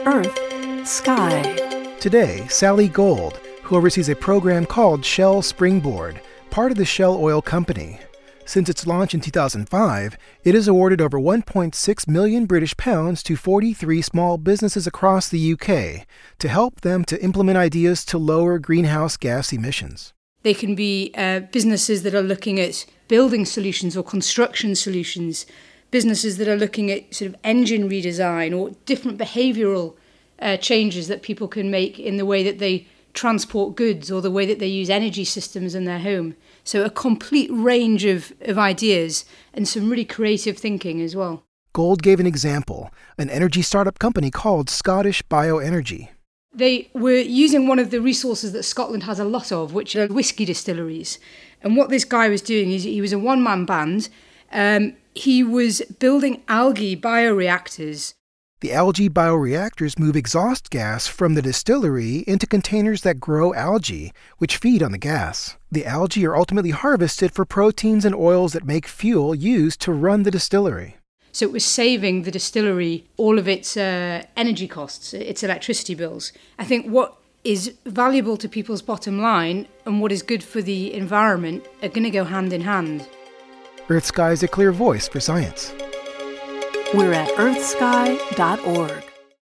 Earth, Sky. Today, Sally Gold, who oversees a program called Shell Springboard, part of the Shell Oil Company. Since its launch in 2005, it has awarded over 1.6 million British pounds to 43 small businesses across the UK to help them to implement ideas to lower greenhouse gas emissions. They can be businesses that are looking at building solutions or construction solutions, businesses that are looking at sort of engine redesign or different behavioural changes that people can make in the way that they transport goods or the way that they use energy systems in their home. So a complete range of ideas and some really creative thinking as well. Gold gave an example, an energy startup company called Scottish Bioenergy. They were using one of the resources that Scotland has a lot of, which are whisky distilleries. And what this guy was doing is he was a one-man band. He was building algae bioreactors. The algae bioreactors move exhaust gas from the distillery into containers that grow algae, which feed on the gas. The algae are ultimately harvested for proteins and oils that make fuel used to run the distillery. So it was saving the distillery all of its energy costs, its electricity bills. I think what is valuable to people's bottom line and what is good for the environment are going to go hand in hand. Earth Sky is a clear voice for science. We're at earthsky.org.